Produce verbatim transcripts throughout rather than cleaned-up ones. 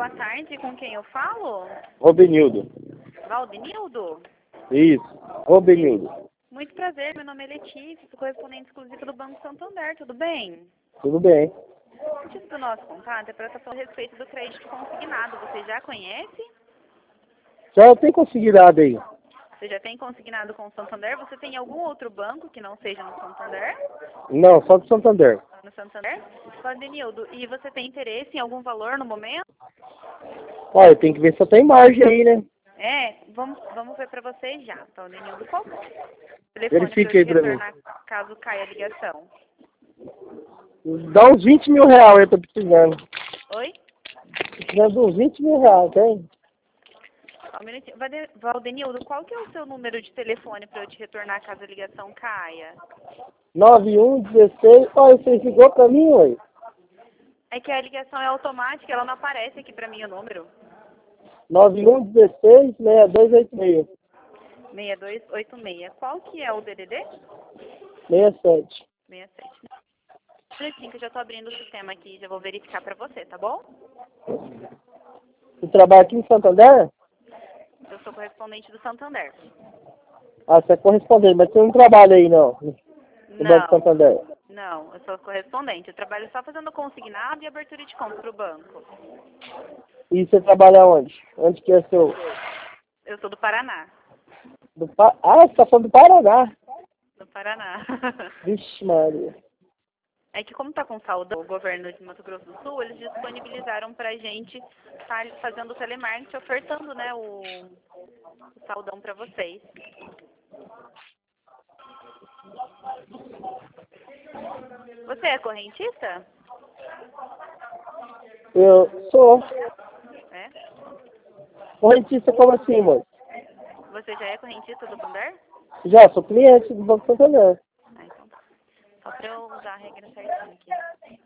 boa tarde. Com quem eu falo? Robenildo. Valdenildo? Isso, Robenildo. Muito prazer, meu nome é Letícia, sou correspondente exclusiva do Banco Santander, tudo bem? Tudo bem. O motivo do nosso contato é para tratar a respeito do crédito consignado. Você já conhece? Já tem consignado aí? Você já tem consignado com o Santander? Você tem algum outro banco que não seja no Santander? Não, só do Santander. No Santander? Valdenildo, e você tem interesse em algum valor no momento? Olha, tem que ver se eu tenho margem aí, né? É, vamos, vamos ver para você já, Valdenildo. Qual o telefone para eu Verifique te aí pra mim. retornar caso caia a ligação? Dá uns vinte mil reais eu tô precisando. Oi? Precisando de uns vinte mil reais, tem? Só um minutinho. Vade- Valdenildo, qual que é o seu número de telefone para eu te retornar caso a ligação caia? nove um dezesseis. Olha, você ligou pra mim, ué? É que a ligação é automática, ela não aparece aqui para mim o número. nove um dezesseis, seis dois oito seis. seis dois oito seis. Qual que é o D D D? sessenta e sete. sessenta e sete. Um minutinho que eu já estou abrindo o sistema aqui, já vou verificar para você, tá bom? Você trabalha aqui em Santander? Eu sou correspondente do Santander. Ah, você é correspondente, mas você não trabalha aí, não? No Banco Não, Santander. não, eu sou correspondente. Eu trabalho só fazendo consignado e abertura de conta para o banco. E você trabalha onde? Onde que é seu... Eu sou do Paraná. Do pa... Ah, você tá falando do Paraná. Do Paraná. Vixe, Maria. É que como está com saudão, o governo de Mato Grosso do Sul, eles disponibilizaram para a gente estar fazendo o telemarketing, ofertando, né, o, o saudão para vocês. Você é correntista? Eu sou. É? Correntista como assim, moço? Você já é correntista do Santander? Já, sou cliente do Banco Santander. Ah, então tá. Só para eu usar a regra certinha aqui.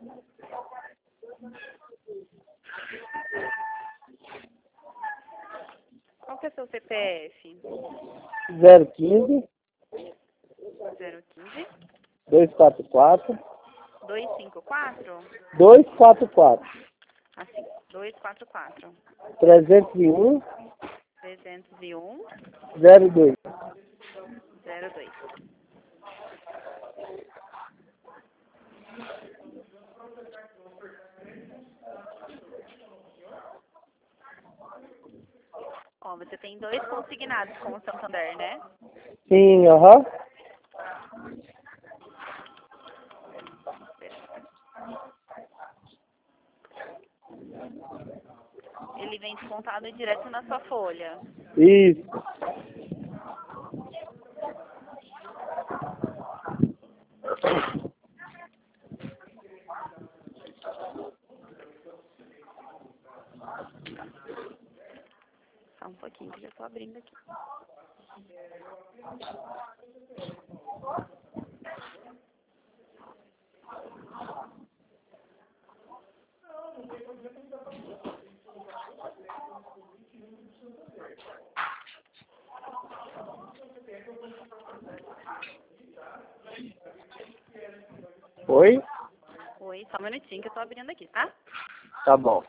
Qual que é seu C P F? zero quinze, zero quinze, dois quatro quatro, duzentos e cinquenta e quatro? dois quatro quatro, Assim, duzentos e quarenta e quatro. trezentos e um, trezentos e um, zero dois. zero dois. Ó, você tem dois consignados com o Santander, né? Sim, aham. Ele vem descontado direto na sua folha. Isso. Só um pouquinho que eu já tô abrindo aqui. Oi? Oi, só um minutinho que eu tô abrindo aqui, tá? Tá bom.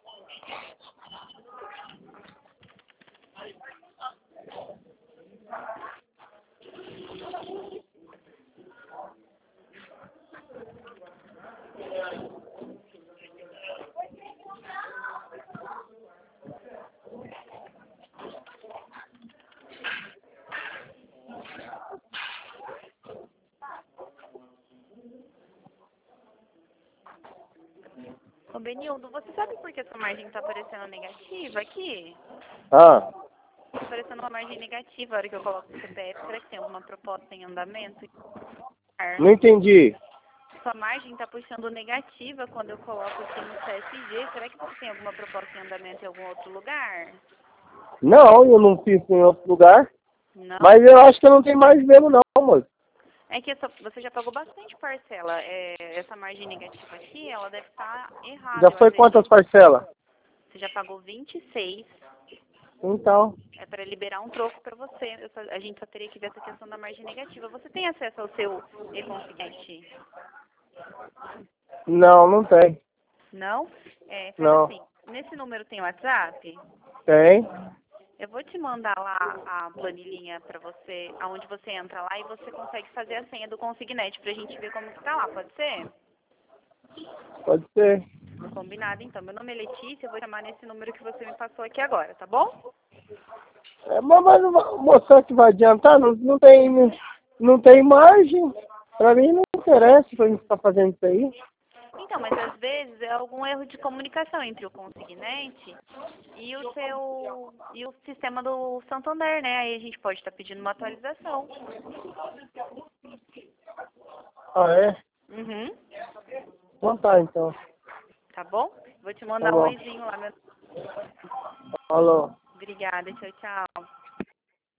Ô, Benildo, você sabe por que essa margem tá aparecendo negativa aqui? Ah, Tá aparecendo uma margem negativa a hora que eu coloco o C P F. Será que tem alguma proposta em andamento? não entendi. Sua margem tá puxando negativa quando eu coloco aqui no C S G. Será que você tem alguma proposta em andamento em algum outro lugar? Não, eu não fiz em outro lugar. Não? Mas eu acho que eu não tenho mais mesmo não, moço. É que essa, você já pagou bastante parcela. É, essa margem negativa aqui, ela deve estar errada. Já Eu foi às vezes quantas parcelas? você já pagou vinte e seis. Então. É para liberar um troco para você. Eu só- a gente só teria que ver essa questão da margem negativa. Você tem acesso ao seu e-consignante? Não, não tem. Não? É, faz Não. assim. Nesse número tem WhatsApp? Tem. Eu vou te mandar lá a planilhinha pra você, aonde você entra lá e você consegue fazer a senha do Consignet pra gente ver como que tá lá, pode ser? Pode ser. Combinado, então. Meu nome é Letícia, eu vou chamar nesse número que você me passou aqui agora, tá bom? É, mas mas não- mostrar que vai adiantar, não, não tem, não tem margem. Pra mim não interessa pra gente ficar fazendo isso aí. Então, mas às vezes é algum erro de comunicação entre o Consignet e o seu e o sistema do Santander, né? Aí a gente pode estar pedindo uma atualização. Ah, é? Uhum. Então tá, então. Tá bom? Vou te Tá mandar um bom. oizinho lá. Meu... Falou. Obrigada, tchau, tchau.